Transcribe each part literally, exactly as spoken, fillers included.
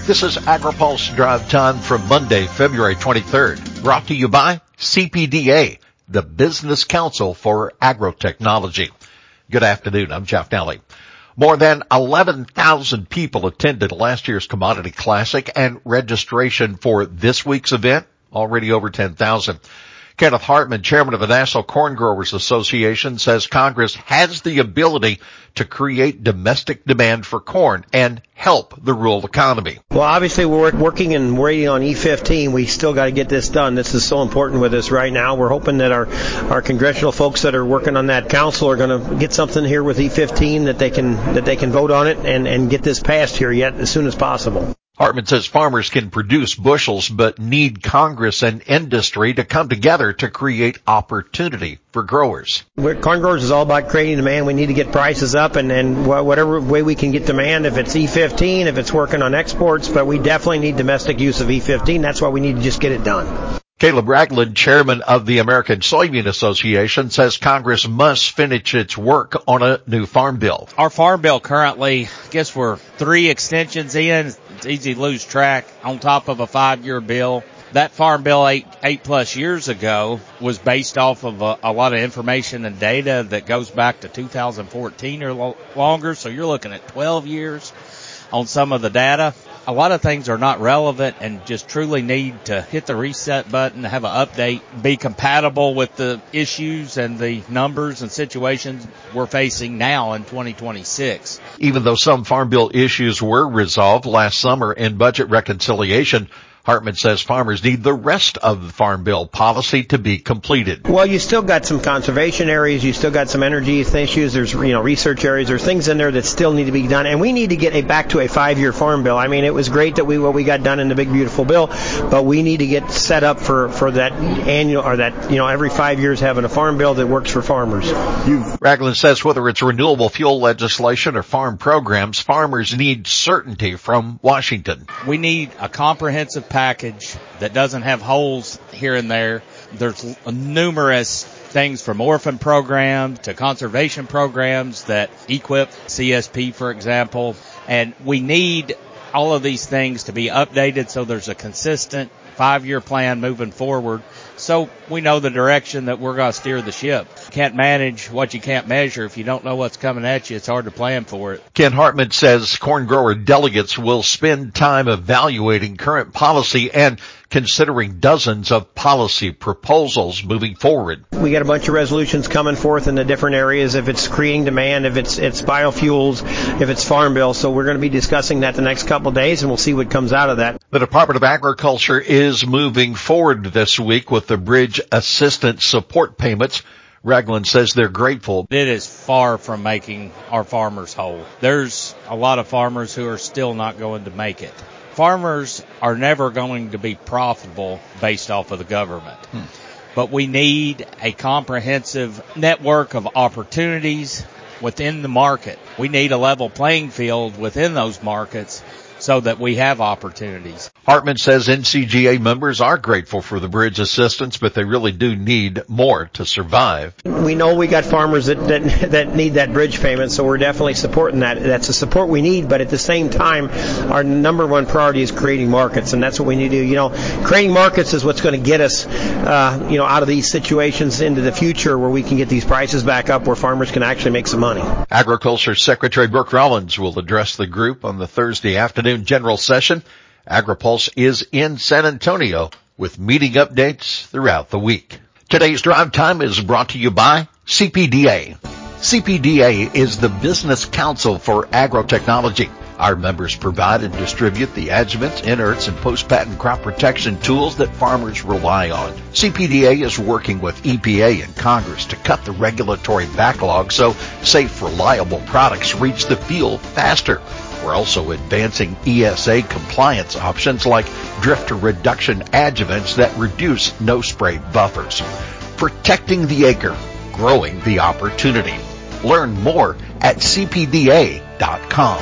This is AgriPulse Drive Time from Monday, February twenty-third, brought to you by C P D A, the Business Council for Agrotechnology. Good afternoon, I'm Jeff Nally. More than eleven thousand people attended last year's Commodity Classic, and registration for this week's event, already over ten thousand. Kenneth Hartman, chairman of the National Corn Growers Association, says Congress has the ability to create domestic demand for corn and help the rural economy. Well, obviously we're working and waiting on E fifteen. We still got to get this done. This is so important with us right now. We're hoping that our, our congressional folks that are working on that council are going to get something here with E fifteen that they can that they can vote on it and, and get this passed here yet as soon as possible. Hartman says farmers can produce bushels but need Congress and industry to come together to create opportunity for growers. We're, corn growers is all about creating demand. We need to get prices up and, and whatever way we can get demand, if it's E fifteen, if it's working on exports, but we definitely need domestic use of E fifteen. That's why we need to just get it done. Caleb Ragland, chairman of the American Soybean Association, says Congress must finish its work on a new farm bill. Our farm bill currently, I guess we're three extensions in. It's easy to lose track on top of a five-year bill. That farm bill eight, eight plus years ago was based off of a, a lot of information and data that goes back to two thousand fourteen or lo- longer. So you're looking at twelve years on some of the data. A lot of things are not relevant and just truly need to hit the reset button, have an update, be compatible with the issues and the numbers and situations we're facing now in twenty twenty-six. Even though some farm bill issues were resolved last summer in budget reconciliation, Hartman says farmers need the rest of the farm bill policy to be completed. Well, you still got some conservation areas. You still got some energy issues. There's, you know, research areas. There's things in there that still need to be done. And we need to get a back to a five-year farm bill. I mean, it was great that we, what we got done in the big, beautiful bill, but we need to get set up for, for that annual, or that, you know, every five years having a farm bill that works for farmers. Ragland says whether it's renewable fuel legislation or farm programs, farmers need certainty from Washington. We need a comprehensive package that doesn't have holes here and there. There's numerous things from orphan programs to conservation programs that equip C S P, for example, and we need all of these things to be updated so there's a consistent five-year plan moving forward, so we know the direction that we're going to steer the ship. You can't manage what you can't measure. If you don't know what's coming at you, it's hard to plan for it. Ken Hartman says corn grower delegates will spend time evaluating current policy and considering dozens of policy proposals moving forward. We got a bunch of resolutions coming forth in the different areas, if it's creating demand, if it's it's biofuels, if it's farm bill. So we're going to be discussing that the next couple of days, and we'll see what comes out of that. The Department of Agriculture is moving forward this week with the Bridge Assistance Support payments. Ragland says they're grateful. It is far from making our farmers whole. There's a lot of farmers who are still not going to make it. Farmers are never going to be profitable based off of the government. Hmm. But we need a comprehensive network of opportunities within the market. We need a level playing field within those markets so that we have opportunities. Hartman says N C G A members are grateful for the bridge assistance, but they really do need more to survive. We know we got farmers that, that that need that bridge payment, so we're definitely supporting that. That's the support we need, but at the same time, our number one priority is creating markets, and that's what we need to do. You know, creating markets is what's going to get us, uh, you know, out of these situations into the future where we can get these prices back up where farmers can actually make some money. Agriculture Secretary Brooke Rollins will address the group on the Thursday afternoon general session. AgriPulse is in San Antonio with meeting updates throughout the week. Today's drive time is brought to you by C P D A. C P D A is the Business Council for Agrotechnology. Our members provide and distribute the adjuvants, inerts, and post-patent crop protection tools that farmers rely on. C P D A is working with E P A and Congress to cut the regulatory backlog so safe, reliable products reach the field faster. We're also advancing E S A compliance options like drifter reduction adjuvants that reduce no-spray buffers. Protecting the acre, growing the opportunity. Learn more at C P D A dot com.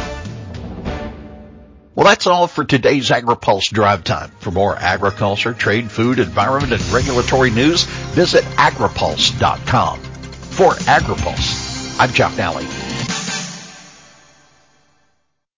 Well, that's all for today's AgriPulse Drive Time. For more agriculture, trade, food, environment, and regulatory news, visit agripulse dot com. For AgriPulse, I'm Jeff Nally.